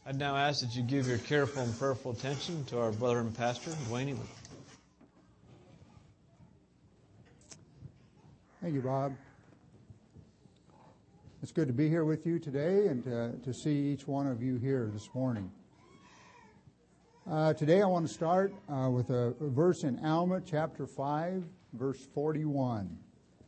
I'd now ask that you give your careful and prayerful attention to our brother and pastor, Dwayne Ely. Thank you, Bob. It's good to be here with you today and to see each one of you here this morning. Today I want to start with a verse in Alma chapter 5, verse 41.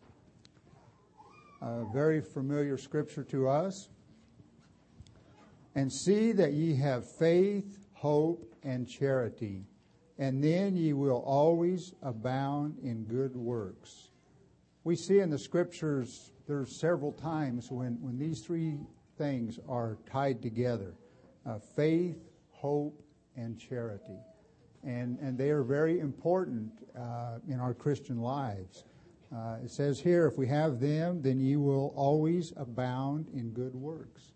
A very familiar scripture to us. And see that ye have faith, hope, and charity, and then ye will always abound in good works. We see in the scriptures there's several times when these three things are tied together. Faith, hope, and charity. And they are very important in our Christian lives. It says here, if we have them, then ye will always abound in good works.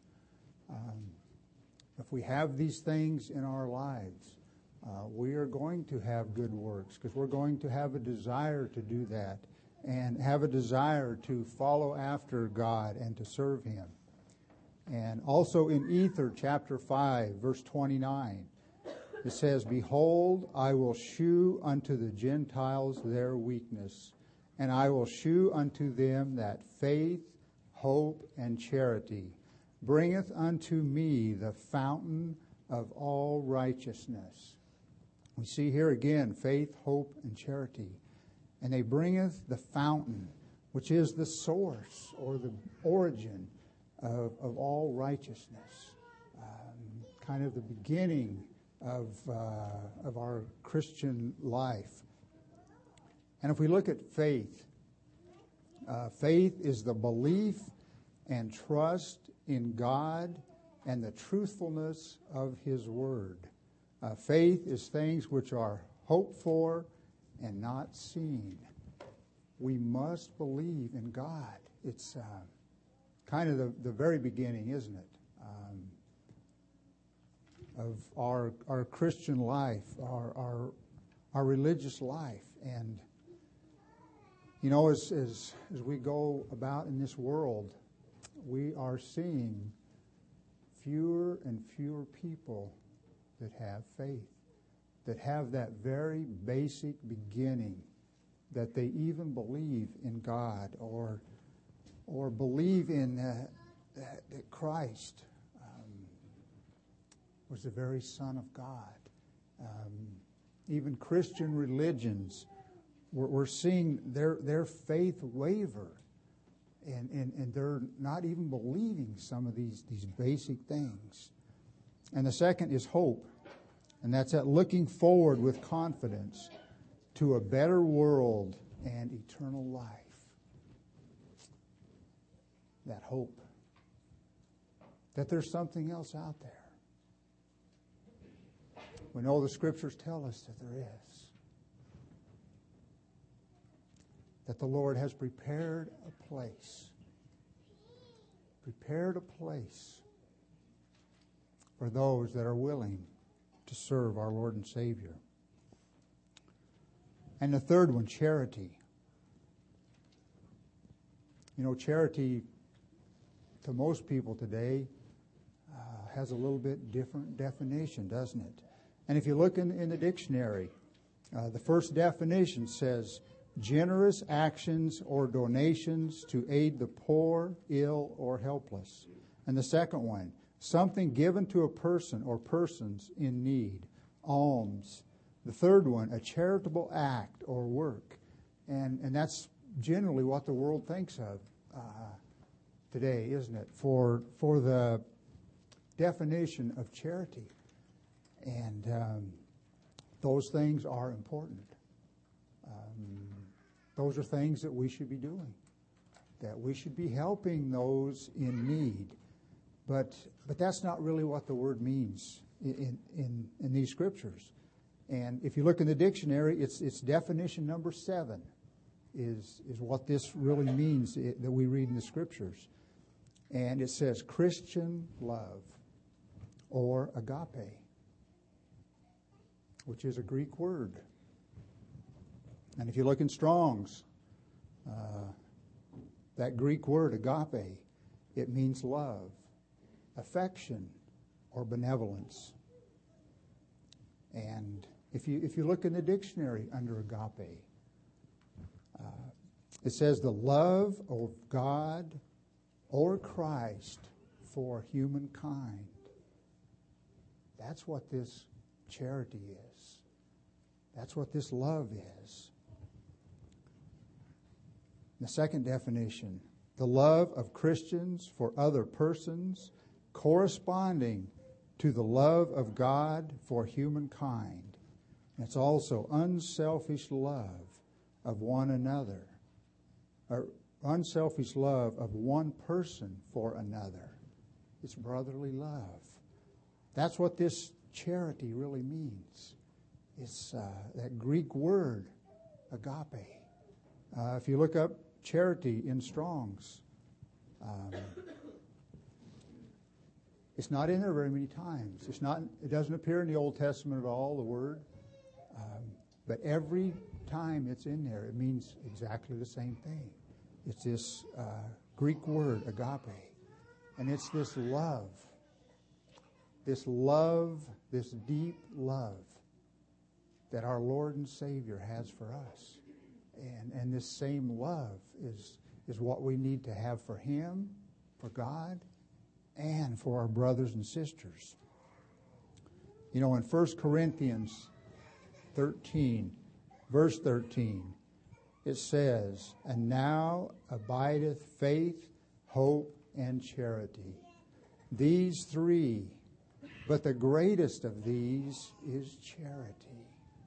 If we have these things in our lives, we are going to have good works because we're going to have a desire to do that and have a desire to follow after God and to serve Him. And also in Ether chapter 5, verse 29, it says, Behold, I will shew unto the Gentiles their weakness, and I will shew unto them that faith, hope, and charity bringeth unto me the fountain of all righteousness. We see here again faith, hope, and charity. And they bringeth the fountain, which is the source or the origin of all righteousness. Kind of the beginning of our Christian life. And if we look at faith, faith is the belief and trust in God and the truthfulness of His Word. Faith is things which are hoped for and not seen. We must believe in God. It's kind of the very beginning, isn't it, of our Christian life, our religious life. And, you know, as we go about in this world, we are seeing fewer and fewer people that have faith, that have that very basic beginning, that they even believe in God or believe in that Christ was the very Son of God. Even Christian religions, we're seeing their faith waver. And they're not even believing some of these basic things. And the second is hope. And that's that looking forward with confidence to a better world and eternal life. That hope. That there's something else out there. We know the scriptures tell us that there is. That the Lord has prepared a place for those that are willing to serve our Lord and Savior. And the third one, charity. You know, charity to most people today has a little bit different definition, doesn't it? And if you look in the dictionary, the first definition says, generous actions or donations to aid the poor, ill, or helpless. And the second one, something given to a person or persons in need, alms. The third one, a charitable act or work. And that's generally what the world thinks of today, isn't it? For the definition of charity. And those things are important. Those are things that we should be doing, that we should be helping those in need. But that's not really what the word means in these scriptures. And if you look in the dictionary, it's definition number 7 is what this really means that we read in the scriptures. And it says Christian love or agape, which is a Greek word. And if you look in Strong's, that Greek word, agape, it means love, affection, or benevolence. And if you look in the dictionary under agape, it says the love of God or Christ for humankind. That's what this charity is. That's what this love is. The second definition, the love of Christians for other persons corresponding to the love of God for humankind. It's also unselfish love of one another, or unselfish love of one person for another. It's brotherly love. That's what this charity really means. It's that Greek word, agape. If you look up charity in Strong's, it's not in there very many times. It doesn't appear in the Old Testament at all, the word. But every time it's in there, it means exactly the same thing. It's this Greek word, agape. And it's this love, this deep love that our Lord and Savior has for us. And this same love is what we need to have for Him, for God, and for our brothers and sisters. You know, in 1 Corinthians 13, verse 13, it says, "And now abideth faith, hope, and charity. These three, but the greatest of these is charity."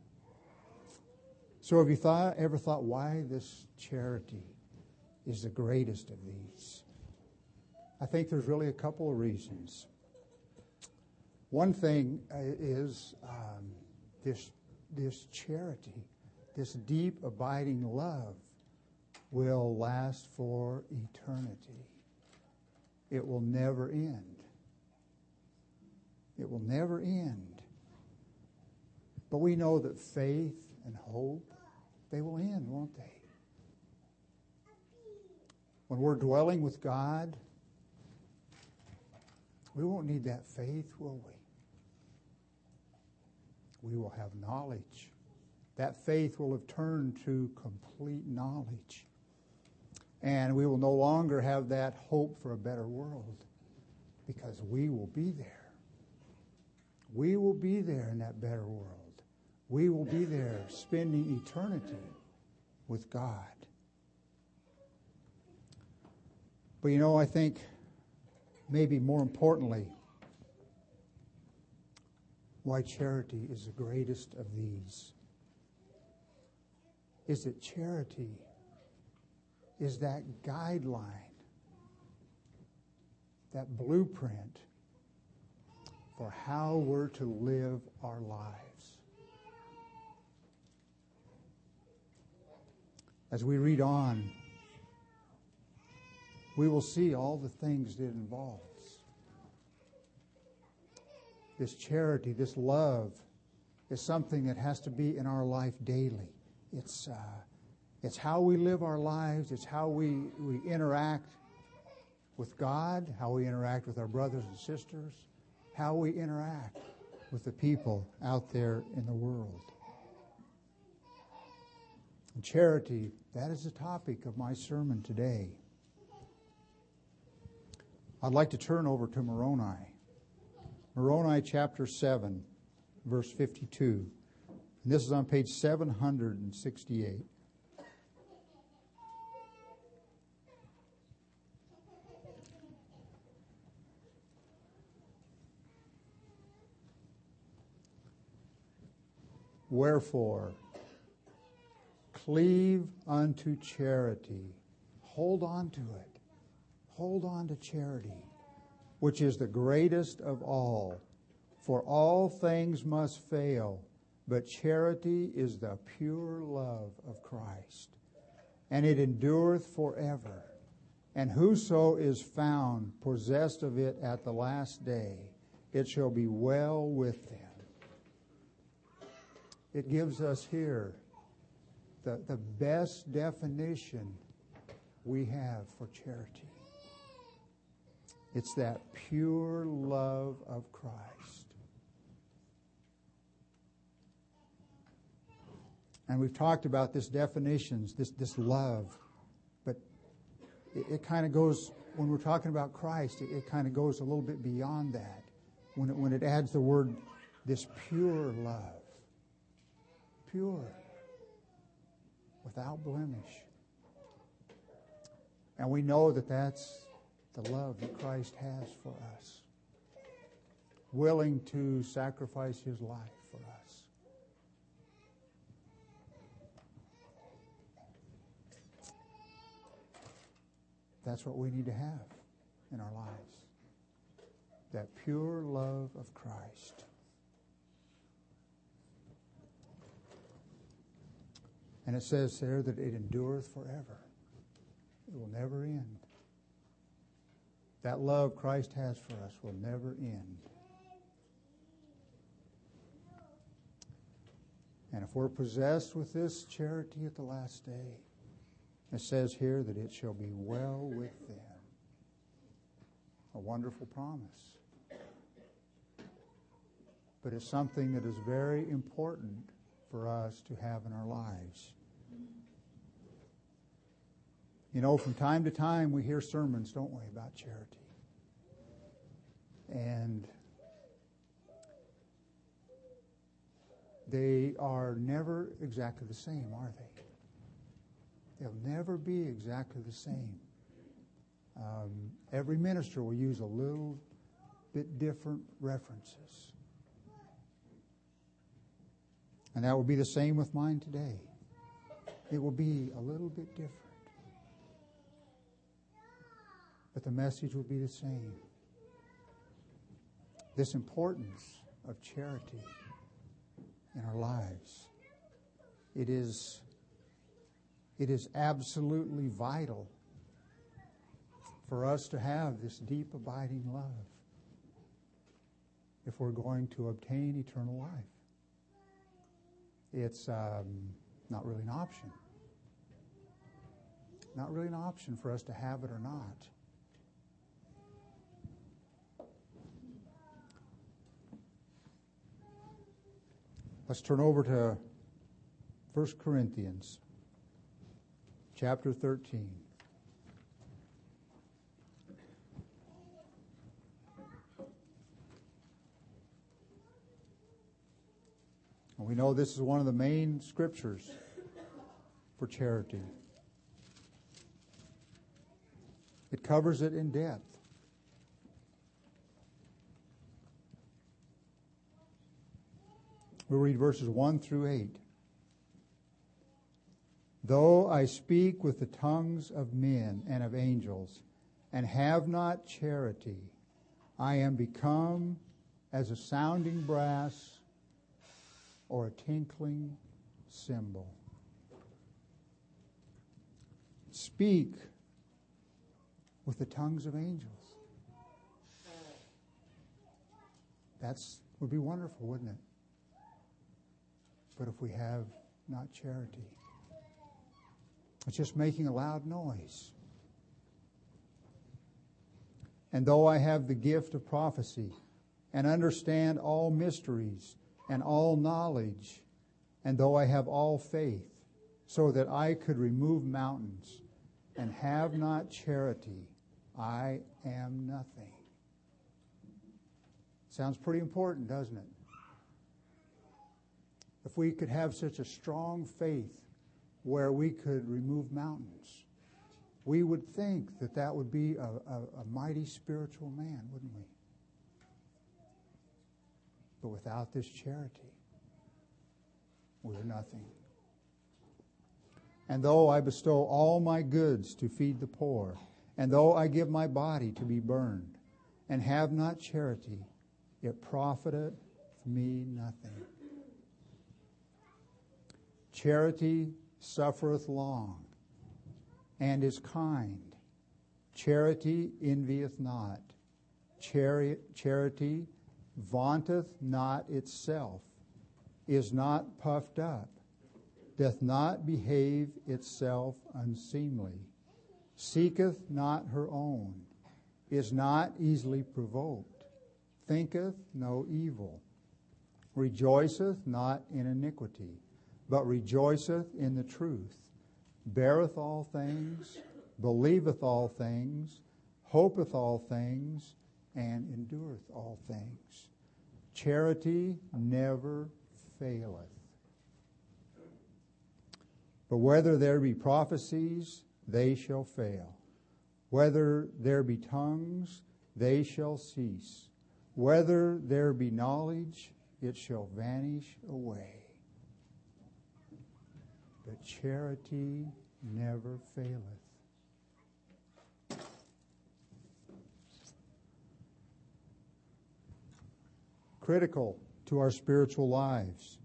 So have you ever thought why this charity is the greatest of these? I think there's really a couple of reasons. One thing is this charity, this deep abiding love will last for eternity. It will never end. It will never end. But we know that faith and hope, they will end, won't they? When we're dwelling with God, we won't need that faith, will we? We will have knowledge. That faith will have turned to complete knowledge. And we will no longer have that hope for a better world because we will be there. We will be there in that better world. We will be there spending eternity with God. But you know, I think maybe more importantly, why charity is the greatest of these is that charity is that guideline, that blueprint for how we're to live our lives. As we read on, we will see all the things that it involves. This charity, this love, is something that has to be in our life daily. It's how we live our lives. It's how we interact with God, how we interact with our brothers and sisters, how we interact with the people out there in the world. And charity, that is the topic of my sermon today. I'd like to turn over to Moroni. Moroni chapter 7, verse 52. And this is on page 768. Wherefore, cleave unto charity. Hold on to it. Hold on to charity, which is the greatest of all. For all things must fail, but charity is the pure love of Christ, and it endureth forever. And whoso is found possessed of it at the last day, it shall be well with them. It gives us here the best definition we have for charity. It's that pure love of Christ. And we've talked about this definitions, this love. But it kind of goes, when we're talking about Christ, it kind of goes a little bit beyond that. When it adds the word, this pure love. Pure. Without blemish. And we know that that's the love that Christ has for us. Willing to sacrifice His life for us. That's what we need to have in our lives. That pure love of Christ. And it says there that it endureth forever. It will never end. That love Christ has for us will never end. And if we're possessed with this charity at the last day, it says here that it shall be well with them. A wonderful promise. But it's something that is very important for us to have in our lives. You know, from time to time we hear sermons, don't we, about charity. And they are never exactly the same, are they? They'll never be exactly the same. Every minister will use a little bit different references. And that will be the same with mine today. It will be a little bit different. But the message will be the same. This importance of charity in our lives. It is absolutely vital for us to have this deep abiding love if we're going to obtain eternal life. It's not really an option. Not really an option for us to have it or not. Let's turn over to 1 Corinthians chapter 13. And we know this is one of the main scriptures for charity. It covers it in depth. We'll read verses 1 through 8. Though I speak with the tongues of men and of angels, and have not charity, I am become as a sounding brass or a tinkling cymbal. Speak with the tongues of angels. That would be wonderful, wouldn't it? But if we have not charity, it's just making a loud noise. And though I have the gift of prophecy and understand all mysteries and all knowledge, and though I have all faith, so that I could remove mountains, and have not charity, I am nothing. Sounds pretty important, doesn't it? If we could have such a strong faith where we could remove mountains, we would think that that would be a mighty spiritual man, wouldn't we? But without this charity, we're nothing. And though I bestow all my goods to feed the poor, and though I give my body to be burned, and have not charity, it profiteth me nothing. Charity suffereth long, and is kind. Charity envieth not. Charity vaunteth not itself, is not puffed up, doth not behave itself unseemly, seeketh not her own, is not easily provoked, thinketh no evil, rejoiceth not in iniquity, but rejoiceth in the truth, beareth all things, believeth all things, hopeth all things, and endureth all things. Charity never faileth. But whether there be prophecies, they shall fail. Whether there be tongues, they shall cease. Whether there be knowledge, it shall vanish away. But charity never faileth. Critical to our spiritual lives.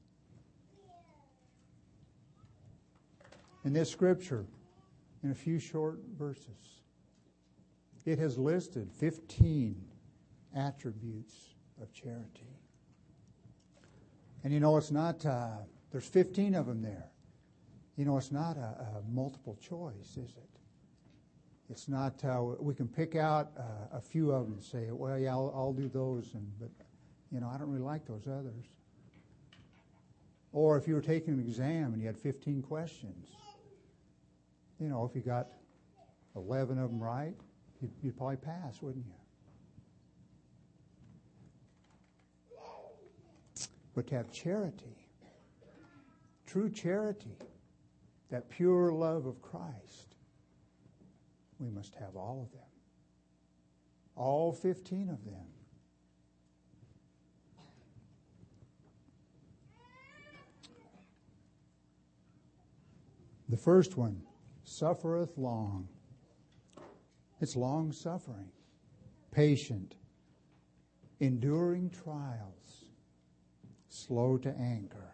In this scripture, in a few short verses, it has listed 15 attributes of charity. And it's not, there's 15 of them there. It's not a multiple choice, is it? It's not, we can pick out a few of them and say, well, yeah, I'll do those, but I don't really like those others. Or if you were taking an exam and you had 15 questions, if you got 11 of them right, you'd probably pass, wouldn't you? But to have charity, true charity, that pure love of Christ, we must have all of them. All 15 of them. The first one, suffereth long. It's long suffering, patient, enduring trials, slow to anger.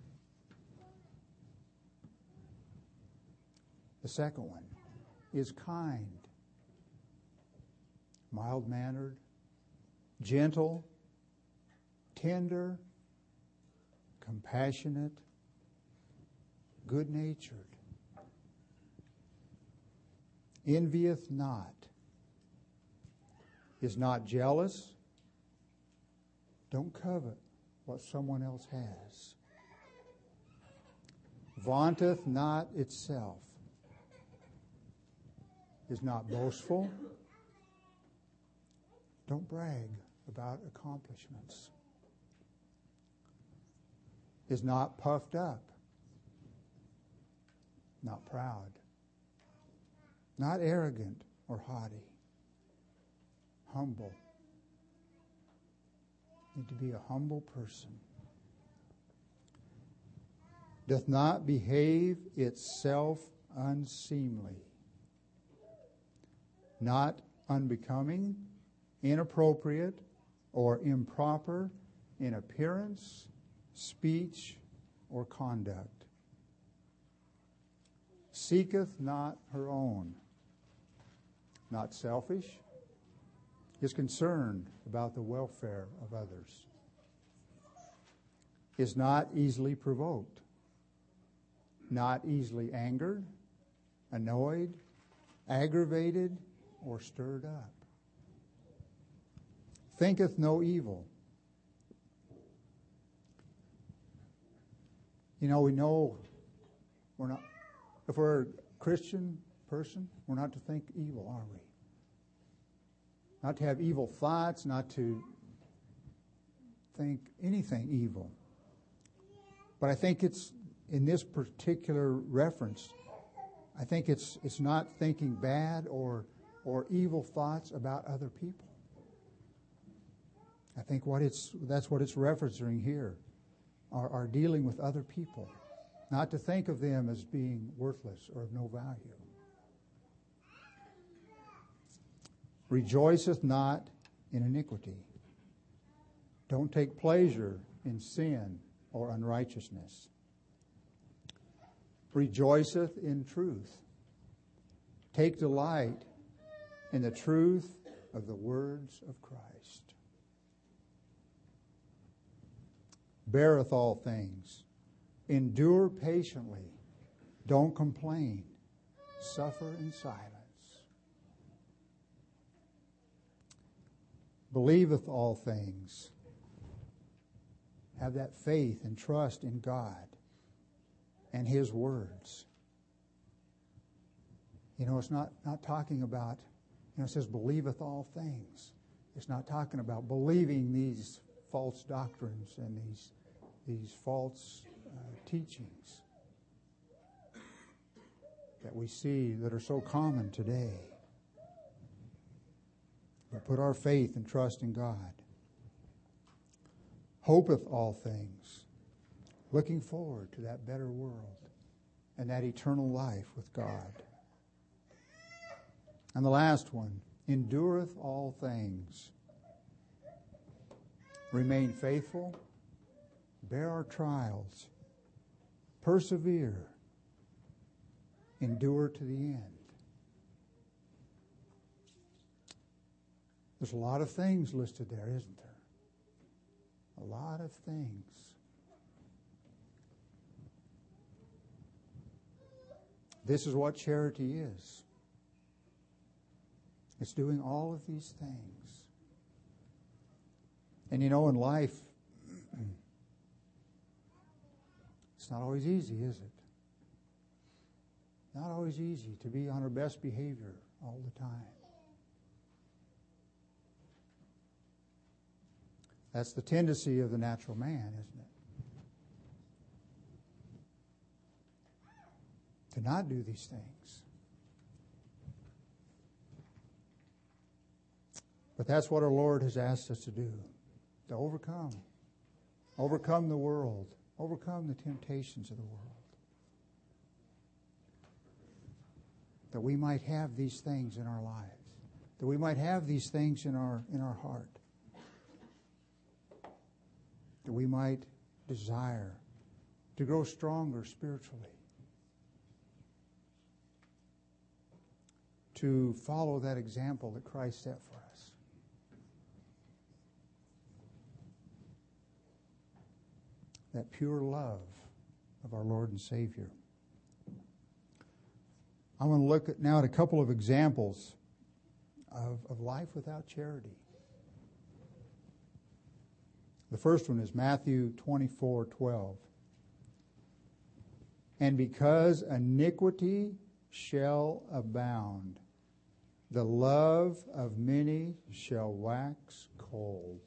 The second one is kind, mild-mannered, gentle, tender, compassionate, good-natured. Envieth not, is not jealous, don't covet what someone else has, vaunteth not itself, is not boastful, don't brag about accomplishments, is not puffed up, not proud, not arrogant or haughty, humble. Need to be a humble person. Doth not behave itself unseemly, not unbecoming, inappropriate, or improper in appearance, speech, or conduct. Seeketh not her own, not selfish, is concerned about the welfare of others, is not easily provoked, not easily angered, annoyed, aggravated, or stirred up, thinketh no evil. We know we're not, if we're a Christian person, we're not to think evil, are we? Not to have evil thoughts, not to think anything evil. But I think it's, in this particular reference, I think it's not thinking bad or evil thoughts about other people. I think that's what it's referencing here, are dealing with other people. Not to think of them as being worthless or of no value. Rejoiceth not in iniquity. Don't take pleasure in sin or unrighteousness. Rejoiceth in truth. Take delight in the truth of the words of Christ. Beareth all things. Endure patiently. Don't complain. Suffer in silence. believeth all things. Have that faith and trust in God and His words. It's not talking about, it says believeth all things. It's not talking about believing these false doctrines and these false teachings that we see that are so common today. We put our faith and trust in God. Hopeth all things, looking forward to that better world and that eternal life with God. And the last one, endureth all things. Remain faithful, bear our trials, persevere, endure to the end. There's a lot of things listed there, isn't there? A lot of things. This is what charity is. It's doing all of these things. And in life, it's not always easy, is it? Not always easy to be on our best behavior all the time. That's the tendency of the natural man, isn't it? To not do these things. But that's what our Lord has asked us to do, to overcome. Overcome the world. Overcome the temptations of the world. That we might have these things in our lives. That we might have these things in our heart. That we might desire to grow stronger spiritually. To follow that example that Christ set for us. That pure love of our Lord and Savior. I want to look now at a couple of examples of life without charity. The first one is Matthew 24:12. And because iniquity shall abound, the love of many shall wax cold.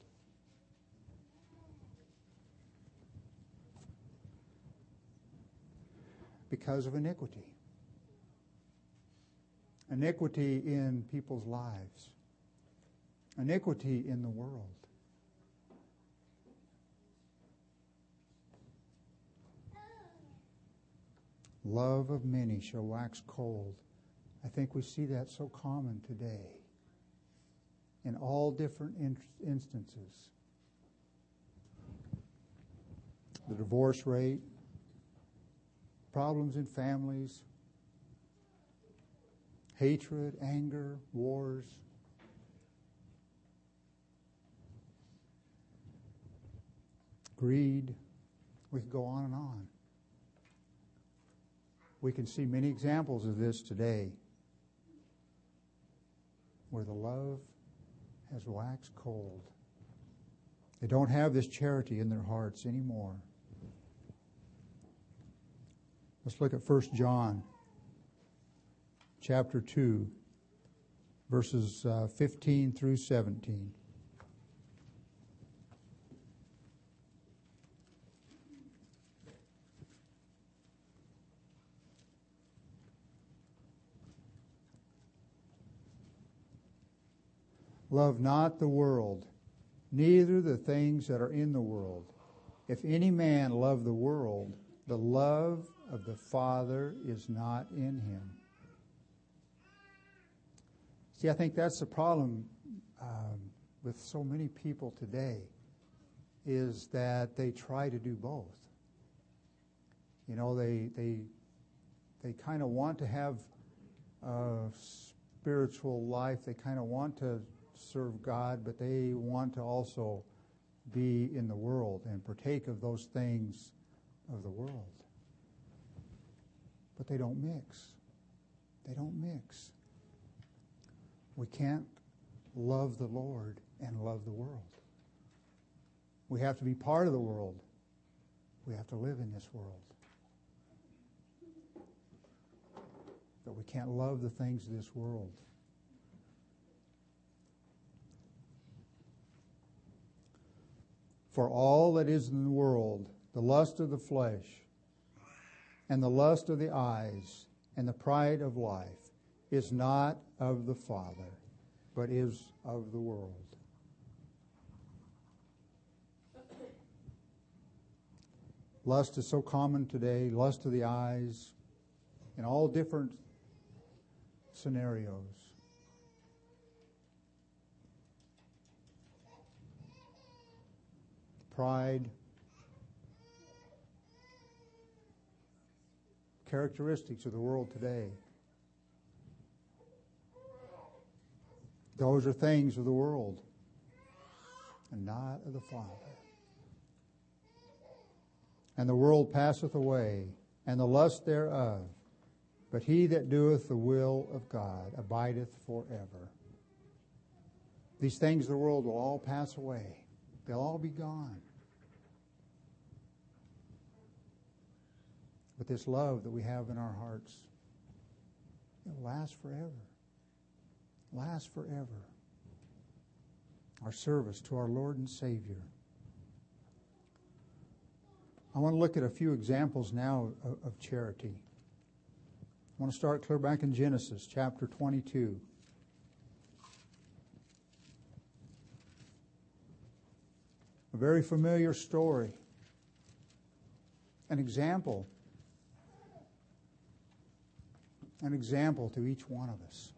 Because of iniquity. Iniquity in people's lives. Iniquity in the world. Love of many shall wax cold. I think we see that so common today in all different instances. The divorce rate, problems in families, hatred, anger, wars. Greed. We could go on and on. We can see many examples of this today where the love has waxed cold. They don't have this charity in their hearts anymore. Let's look at 1 John chapter 2, verses 15 through 17. Love not the world, neither the things that are in the world. If any man love the world, the love of the Father is not in him. See, I think that's the problem with so many people today, is that they try to do both. You know, they kind of want to have a spiritual life. They kind of want to serve God, but they want to also be in the world and partake of those things of the world. But they don't mix. They don't mix. We can't love the Lord and love the world. We have to be part of the world. We have to live in this world. But we can't love the things of this world. For all that is in the world, the lust of the flesh, and the lust of the eyes, and the pride of life, is not of the Father, but is of the world. Lust is so common today, lust of the eyes, in all different scenarios. Pride, characteristics of the world today. Those are things of the world and not of the Father. And the world passeth away, and the lust thereof, but he that doeth the will of God abideth forever. These things of the world will all pass away. They'll all be gone. But this love that we have in our hearts, it will last forever. Last forever. Our service to our Lord and Savior. I want to look at a few examples now of charity. I want to start clear back in Genesis chapter 22. A very familiar story. An example. An example to each one of us.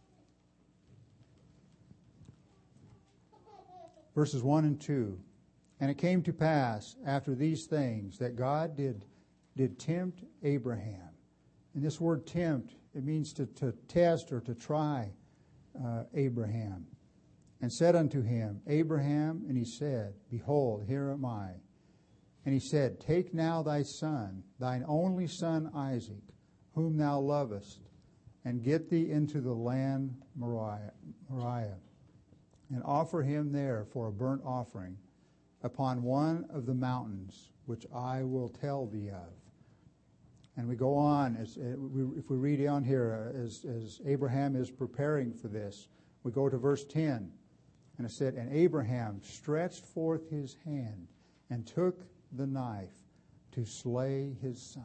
Verses 1 and 2. And it came to pass after these things that God did tempt Abraham. And this word tempt, it means to test or to try Abraham. And said unto him, Abraham, and he said, Behold, here am I. And he said, Take now thy son, thine only son Isaac, whom thou lovest, and get thee into the land Moriah, and offer him there for a burnt offering upon one of the mountains which I will tell thee of. And we go on, if we read on here, as Abraham is preparing for this, we go to verse 10. And it said, And Abraham stretched forth his hand and took the knife to slay his son.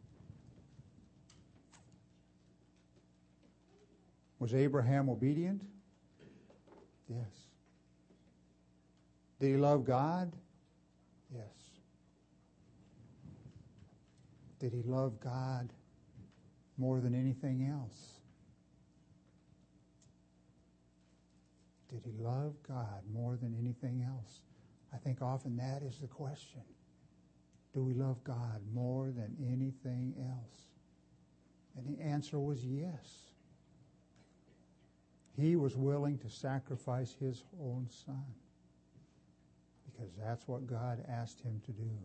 Was Abraham obedient? Yes. Did he love God? Yes. Did he love God more than anything else? Did he love God more than anything else? I think often that is the question. Do we love God more than anything else? And the answer was yes. He was willing to sacrifice his own son because that's what God asked him to do.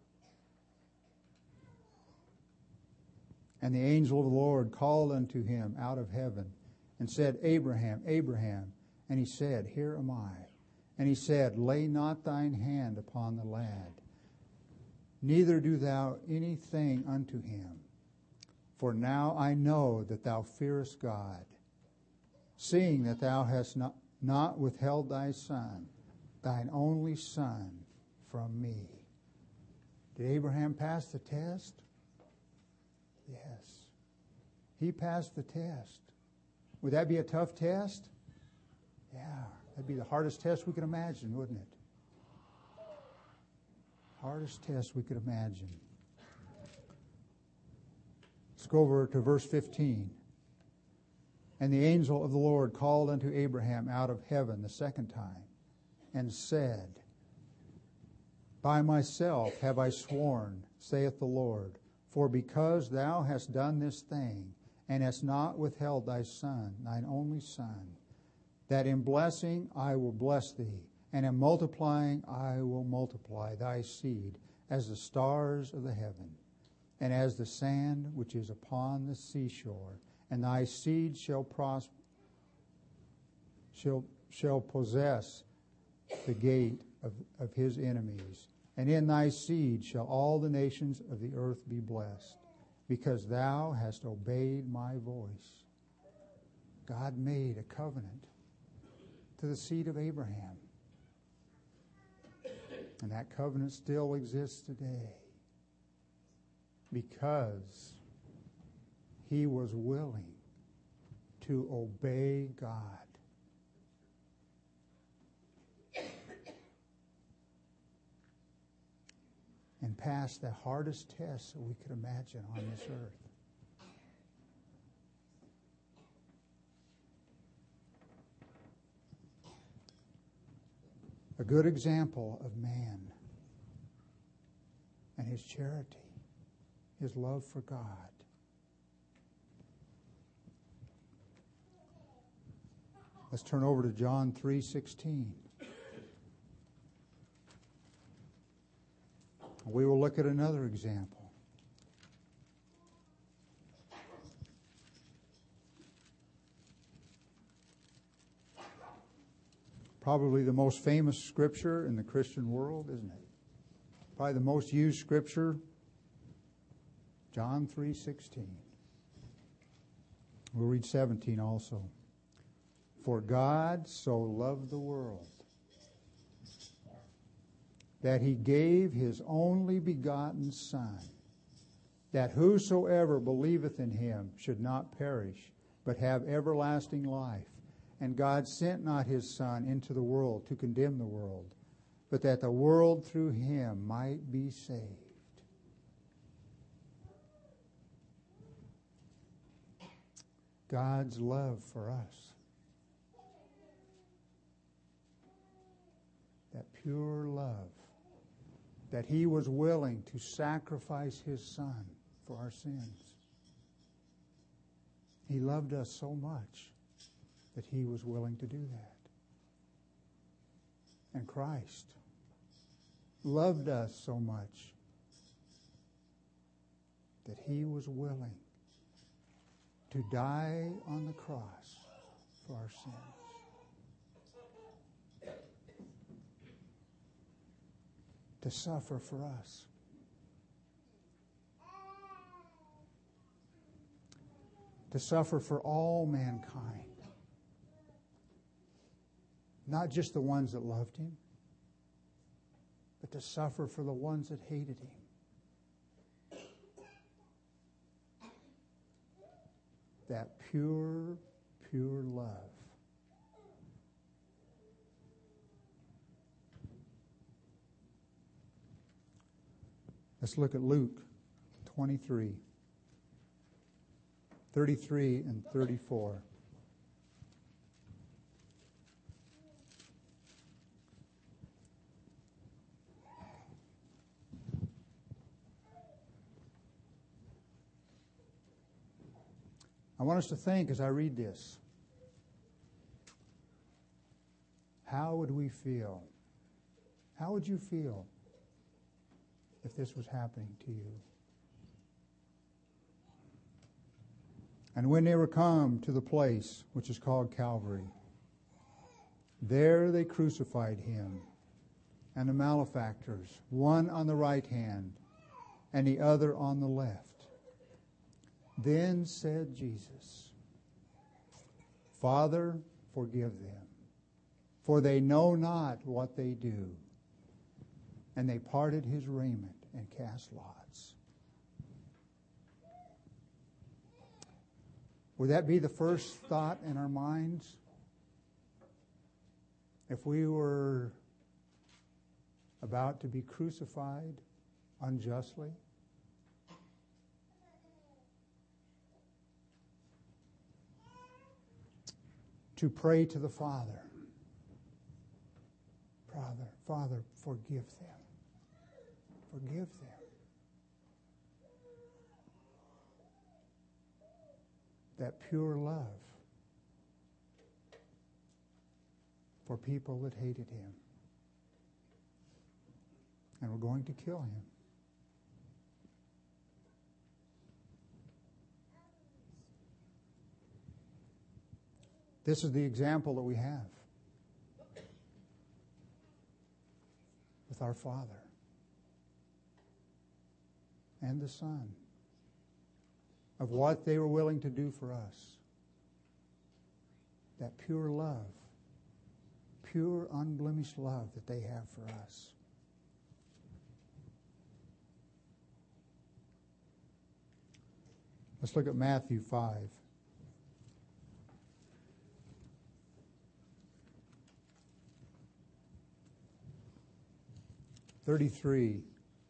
And the angel of the Lord called unto him out of heaven and said, Abraham, Abraham. And he said, Here am I. And he said, Lay not thine hand upon the lad, neither do thou anything unto him. For now I know that thou fearest God, seeing that thou hast not withheld thy son, thine only son, from me. Did Abraham pass the test? Yes. He passed the test. Would that be a tough test? Yeah, that'd be the hardest test we could imagine, wouldn't it? Hardest test we could imagine. Let's go over to verse 15. And the angel of the Lord called unto Abraham out of heaven the second time, and said, By myself have I sworn, saith the Lord, for because thou hast done this thing, and hast not withheld thy son, thine only son, that in blessing I will bless thee, and in multiplying I will multiply thy seed as the stars of the heaven, and as the sand which is upon the seashore. And thy seed shall shall possess the gate of his enemies. And in thy seed shall all the nations of the earth be blessed, because thou hast obeyed my voice. God made a covenant to the seed of Abraham. And that covenant still exists today because he was willing to obey God. And pass the hardest test that we could imagine on this earth. A good example of man and his charity, his love for God. Let's turn over to John 3:16. We will look at another example. Probably the most famous scripture in the Christian world, isn't it? Probably the most used scripture, John 3:16. We'll read 17 also. For God so loved the world that he gave his only begotten Son, that whosoever believeth in him should not perish, but have everlasting life. And God sent not his Son into the world to condemn the world, but that the world through him might be saved. God's love for us. That pure love. That he was willing to sacrifice his Son for our sins. He loved us so much that he was willing to do that. And Christ loved us so much that he was willing to die on the cross for our sins. To suffer for us. To suffer for all mankind. Not just the ones that loved him, but to suffer for the ones that hated him. That pure, pure love. Let's look at Luke 23, 33 and 34. I want us to think as I read this. How would we feel? How would you feel if this was happening to you? And when they were come to the place which is called Calvary, there they crucified him and the malefactors, one on the right hand and the other on the left. Then said Jesus, Father, forgive them, for they know not what they do. And they parted his raiment and cast lots. Would that be the first thought in our minds? If we were about to be crucified unjustly? To pray to the Father. Father, forgive them. Forgive them. That pure love for people that hated him and were going to kill him. This is the example that we have. with our Father and the Son, of what they were willing to do for us. That pure love, pure unblemished love that they have for us. Let's look at Matthew 5. (33)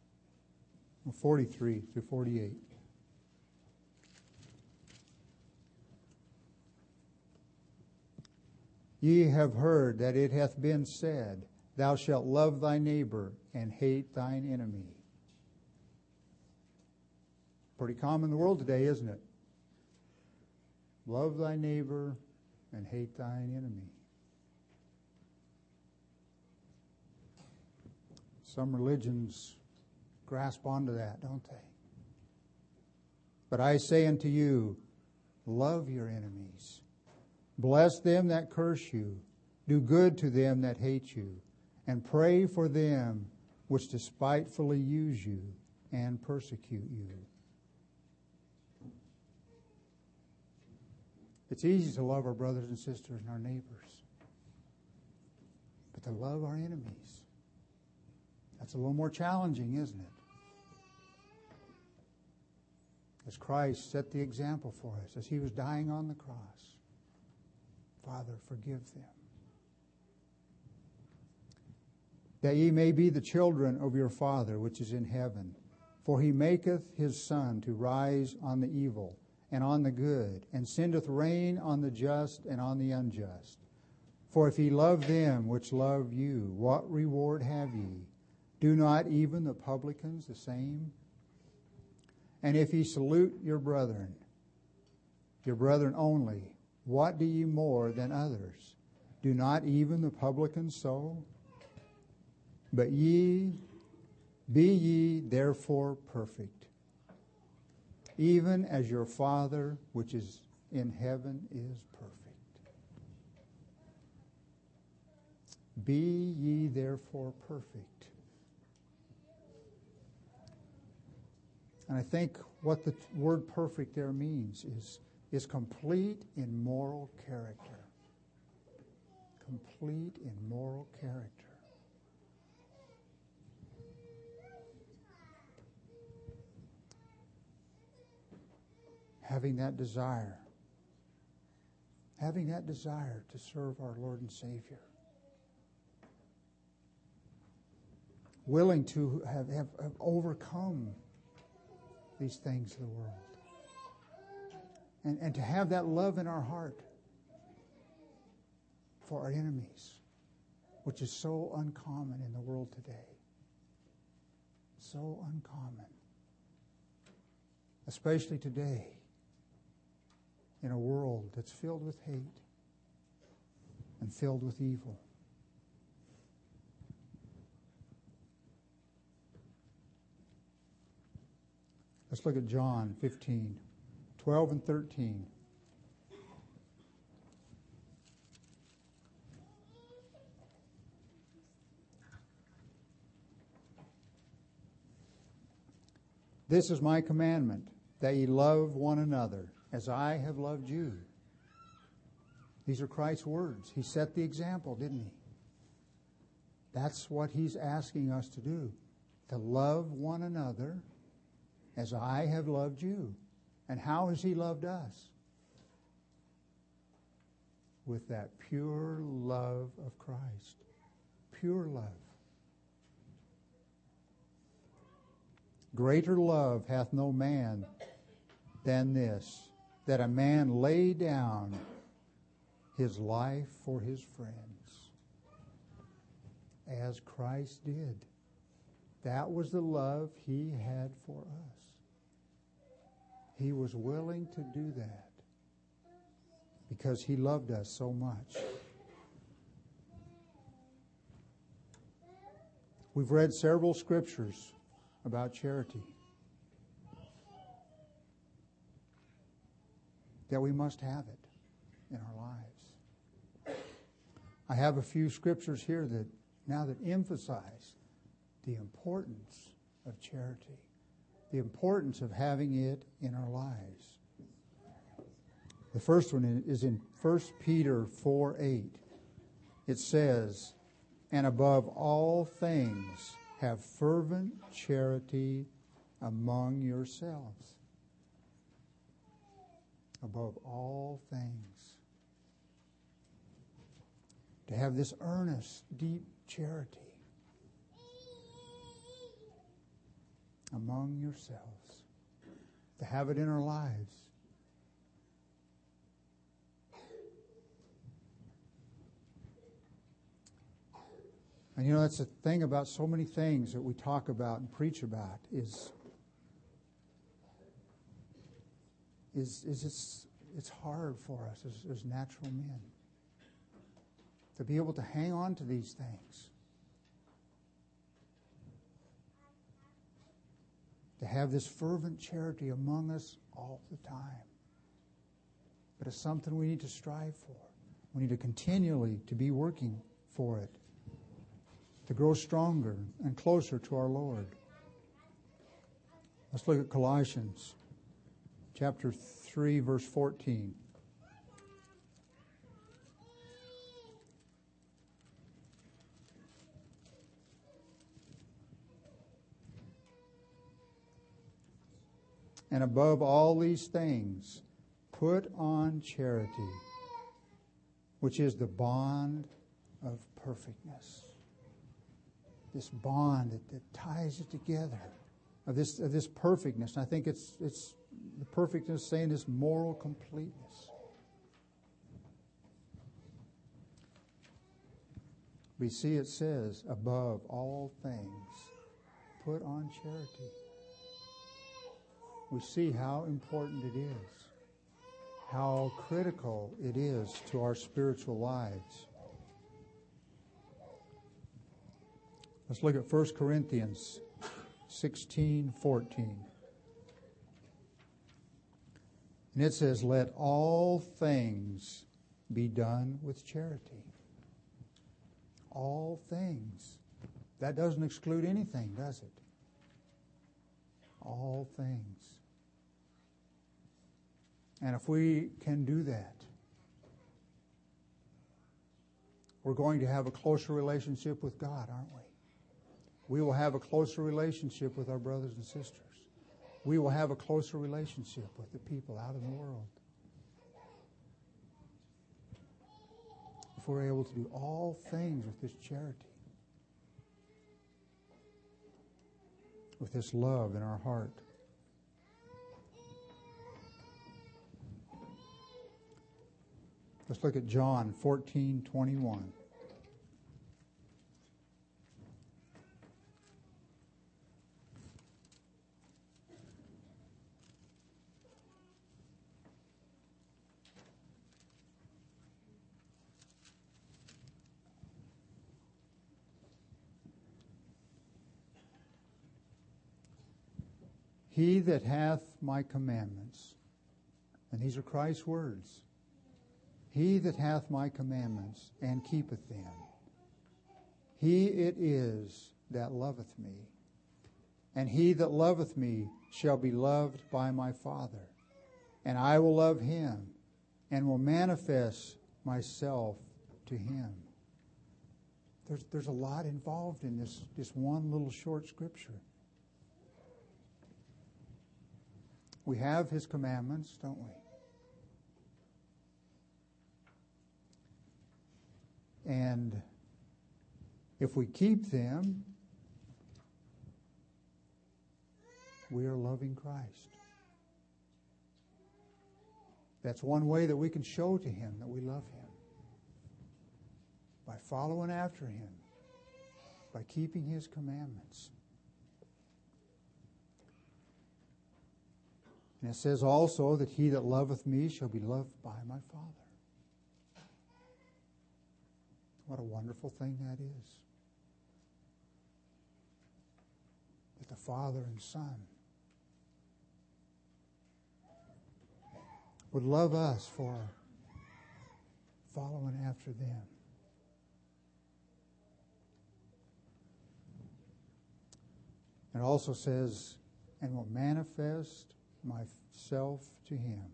43 through 48. Ye have heard that it hath been said, Thou shalt love thy neighbor and hate thine enemy. Pretty common in the world today, isn't it? Love thy neighbor and hate thine enemy. Some religions grasp onto that, don't they? But I say unto you, love your enemies. Bless them that curse you. Do good to them that hate you. And pray for them which despitefully use you and persecute you. It's easy to love our brothers and sisters and our neighbors. But to love our enemies, that's a little more challenging, isn't it? As Christ set the example for us, as he was dying on the cross, Father, forgive them, that ye may be the children of your Father which is in heaven. For he maketh his sun to rise on the evil and on the good, and sendeth rain on the just and on the unjust. For if ye love them which love you, what reward have ye? Do not even the publicans the same? And if ye salute your brethren only, what do ye more than others? Do not even the publicans so? But be ye therefore perfect, even as your Father which is in heaven is perfect. Be ye therefore perfect. And I think what the word perfect there means is complete in moral character. Complete in moral character. Having that desire to serve our Lord and Savior. Willing to have overcome these things of the world. And to have that love in our heart for our enemies, which is so uncommon in the world today. So uncommon. Especially today, in a world that's filled with hate and filled with evil. Let's look at John 15, 12 and 13. This is my commandment, that ye love one another, as I have loved you. These are Christ's words. He set the example, didn't he? That's what he's asking us to do, to love one another as I have loved you. And how has he loved us? With that pure love of Christ. Pure love. Greater love hath no man than this, that a man lay down his life for his friends, as Christ did. That was the love he had for us. He was willing to do that because he loved us so much. We've read several scriptures about charity, that we must have it in our lives. I have a few scriptures here that emphasize the importance of charity, the importance of having it in our lives. The first one is in 1 Peter 4:8. It says, "And above all things, have fervent charity among yourselves." Above all things. To have this earnest, deep charity among yourselves. To have it in our lives. And you know, that's the thing about so many things that we talk about and preach about is it's hard for us as natural men to be able to hang on to these things. To have this fervent charity among us all the time. But it's something we need to strive for. We need to continually to be working for it. To grow stronger and closer to our Lord. Let's look at Colossians chapter 3, verse 14. "And above all these things, put on charity, which is the bond of perfectness." This bond that ties it together, of this perfectness. And I think it's the perfectness saying this moral completeness. We see it says, above all things, put on charity. We see how important it is, how critical it is to our spiritual lives. Let's look at 1 Corinthians 16:14. And it says, "Let all things be done with charity." All things. That doesn't exclude anything, does it? All things. And if we can do that, we're going to have a closer relationship with God, aren't we? We will have a closer relationship with our brothers and sisters. We will have a closer relationship with the people out in the world. If we're able to do all things with this charity, with this love in our heart. Let's look at John 14:21. "He that hath my commandments," and these are Christ's words, "he that hath my commandments and keepeth them, he it is that loveth me. And he that loveth me shall be loved by my Father. And I will love him and will manifest myself to him." There's a lot involved in this one little short scripture. We have his commandments, don't we? And if we keep them, we are loving Christ. That's one way that we can show to him that we love him. By following after him. By keeping his commandments. And it says also that he that loveth me shall be loved by my Father. What a wonderful thing that is. That the Father and Son would love us for following after them. It also says, and will manifest myself to him.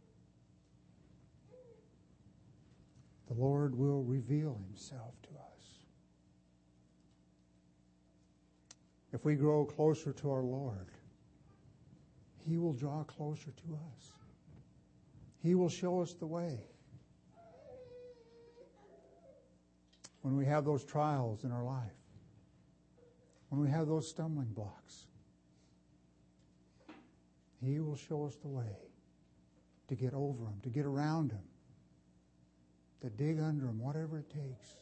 The Lord will reveal himself to us. If we grow closer to our Lord, he will draw closer to us. He will show us the way. When we have those trials in our life, when we have those stumbling blocks, he will show us the way to get over them, to get around them, to dig under them, whatever it takes.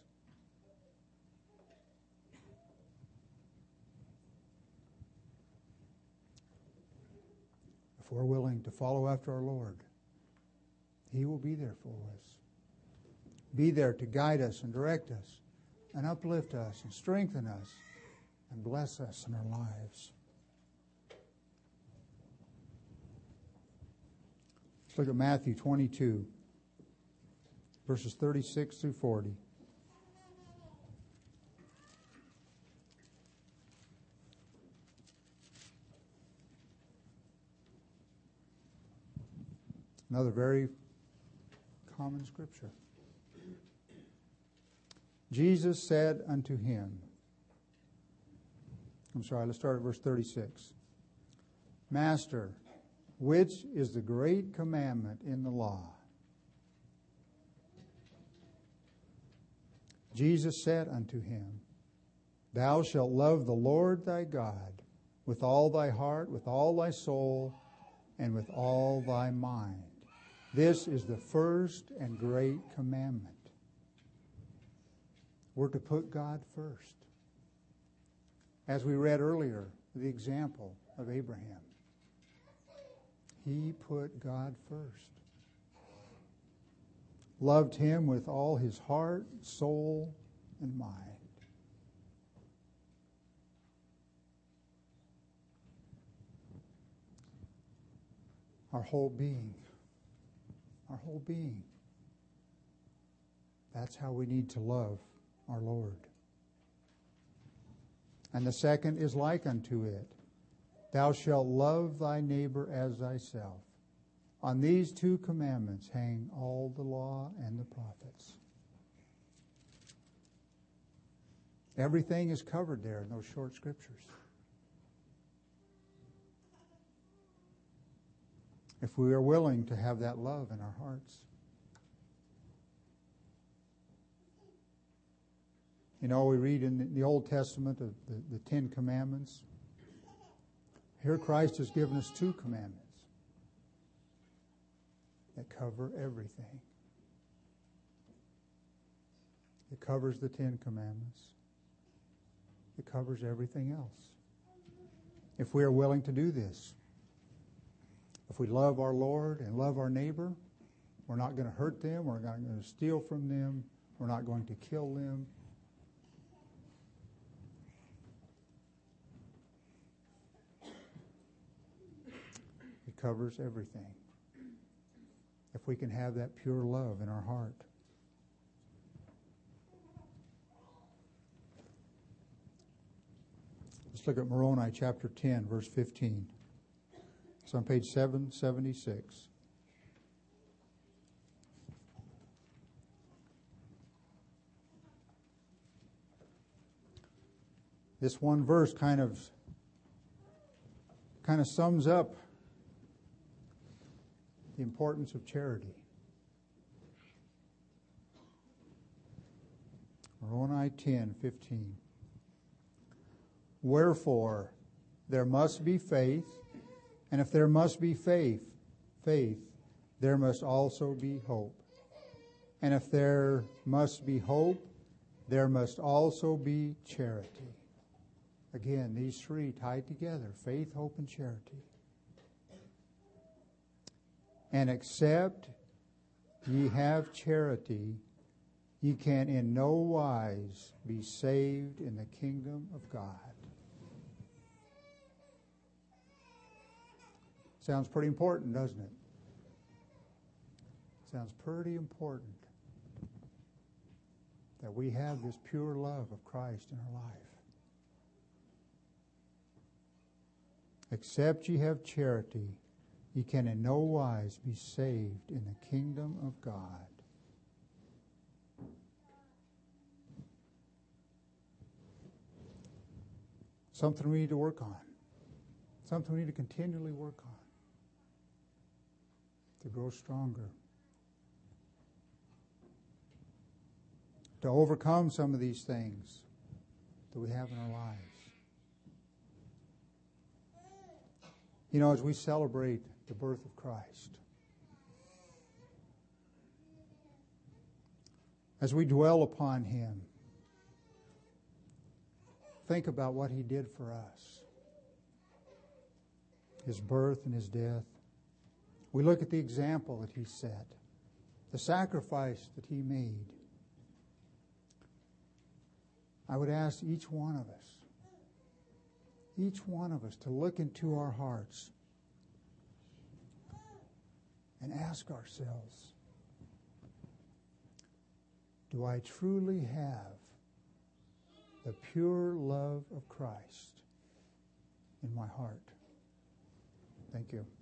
If we're willing to follow after our Lord, he will be there for us. Be there to guide us and direct us and uplift us and strengthen us and bless us in our lives. Let's look at Matthew 22, verses 36 through 40. Another very common scripture. Jesus said unto him, let's start at verse 36. Master, which is the great commandment in the law? Jesus said unto him, Thou shalt love the Lord thy God with all thy heart, with all thy soul, and with all thy mind. This is the first and great commandment. We're to put God first. As we read earlier, the example of Abraham. He put God first. Loved him with all his heart, soul, and mind. Our whole being. Our whole being. That's how we need to love our Lord. And the second is like unto it. Thou shalt love thy neighbor as thyself. On these two commandments hang all the law and the prophets. Everything is covered there in those short scriptures. If we are willing to have that love in our hearts. You know, we read in the Old Testament of the Ten Commandments. Here Christ has given us two commandments that cover everything. It covers the Ten Commandments. It covers everything else. If we are willing to do this, if we love our Lord and love our neighbor, we're not going to hurt them, we're not going to steal from them, we're not going to kill them. It covers everything. If we can have that pure love in our heart. Let's look at Moroni chapter 10, verse 15. It's on page 776. This one verse kind of sums up the importance of charity. Moroni 10:15. Wherefore there must be faith, and if there must be faith, there must also be hope. And if there must be hope, there must also be charity. Again, these three tied together, faith, hope, and charity. And except ye have charity, ye can in no wise be saved in the kingdom of God. Sounds pretty important, doesn't it? Sounds pretty important that we have this pure love of Christ in our life. Except ye have charity, ye can in no wise be saved in the kingdom of God. Something we need to work on. Something we need to continually work on to grow stronger. To overcome some of these things that we have in our lives. You know, as we celebrate the birth of Christ, as we dwell upon Him, think about what He did for us. His birth and His death. We look at the example that He set, the sacrifice that He made. I would ask each one of us to look into our hearts and ask ourselves, do I truly have the pure love of Christ in my heart? Thank you.